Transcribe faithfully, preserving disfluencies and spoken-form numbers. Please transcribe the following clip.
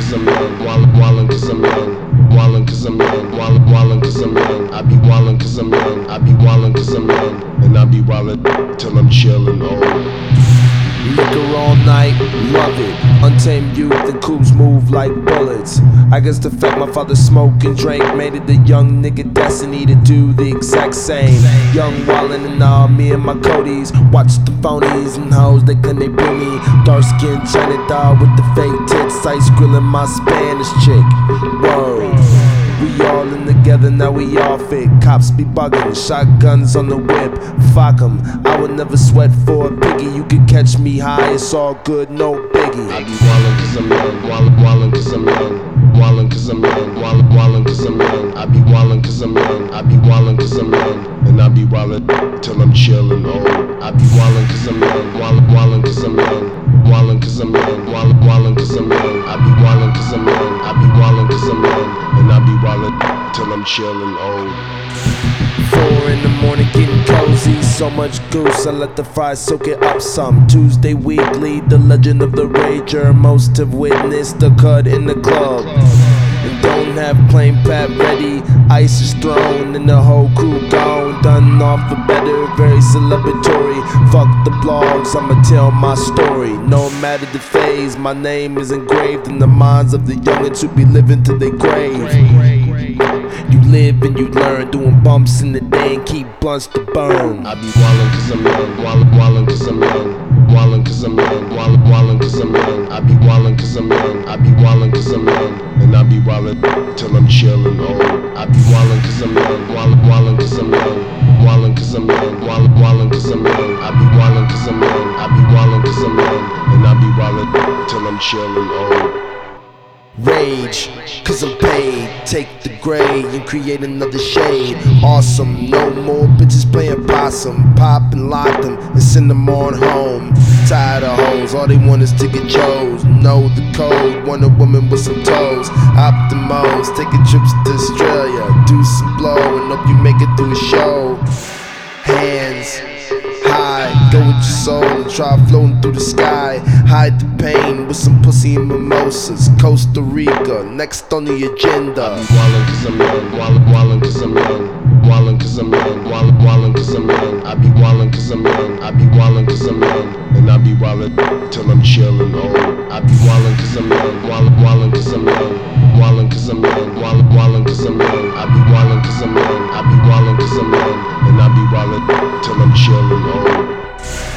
cause I'm young, wallin', wallin' cause I'm young, wallin' cause I'm young, wallin', wallin' cause I'm young. I be wallin' cause I'm young, I be wallin' cause I'm young, and I be wallin' till I'm chillin' old. Liquor all night, love it. Untamed youth and coupes move like bullets. I guess the fact my father smoked and drank made it the young nigga destiny to do the exact same. Young wildin' and all, me and my Codys watch the phonies and hoes, they claim they bring me. Dark skinned China doll with the fake tits, ice grilling my Spanish chick. Whoa. We all in together, now we all fit. Cops be bugging, shotguns on the whip. Fuck 'em, I would never sweat for a piggy. You could catch me high, it's all good, no biggie. I be wallin' cause I'm young, wallin', wallin' cause I'm young, wallin' cause I'm young, wallin', wallin' cause I'm young. I be wallin' cause I'm young, I be wallin' cause I'm young, and I be wallin' till I'm chillin' old. I be wallin' cause I'm young, wallin', wallin' cause I'm young, wallin' cause I'm young, wallin', wallin' cause I'm young. I be wallin' cause I'm young, I be wallin' cause I'm young, and I be wallin' till I'm chillin' old. Four in the morning getting cozy, so much goose I let the fries soak it up some. Tuesday weekly, the legend of the rager. Most have witnessed the cut in the club and don't have plain pat ready. Ice is thrown and the whole crew gone. Done off for better, very celebratory. Fuck the blogs, I'ma tell my story. No matter the phase, my name is engraved in the minds of the youngins who be living to their grave. You live and you learn, doing bumps in the day and keep blunts to burn. I be wallin' cause I'm young, wallin', wallin' cause I'm young, wallin' cause I'm young, wallin', wallin' cause I'm young. I be wallin' cause I'm young, I be wallin' cause I'm young, and I be wallin' till I'm chillin' old. I be wallin' cause I'm young, wallin', wallin' cause I'm young, wallin' cause I'm young, wallin', wallin' cause I'm young. I be wallin' cause I'm young, I be wallin' cause I'm young, and I be wallin' till I'm chillin' old. Rage, cause I'm paid. Take the gray and create another shade. Awesome, no more bitches playing possum. Pop and lock them and send them on home. Tired of hoes, all they want is to get chose. Know the code, want a woman with some toes. Optimos, taking trips to Australia. Do some blow and hope you make it through a show. Hands high, go with your soul and try floating through the sky. Hide the pain with some pussy and mimosas. Costa Rica, next on the agenda. I be wallin' cause I'm young, wallin', wallin' cause I'm young, wallin' cause I'm young, wallin', wallin' cause I'm young. I be wallin' cause I'm young, I be wallin' cause I'm young, and I be wallin' till I'm chillin' old. I be wallin' cause I'm young, wallin', wallin' cause I'm young, wallin' cause I'm young, wallin', wallin' cause I'm young. I be wallin' cause I'm young, I be wallin' cause I'm young, and I be wallin' till I'm chillin' old.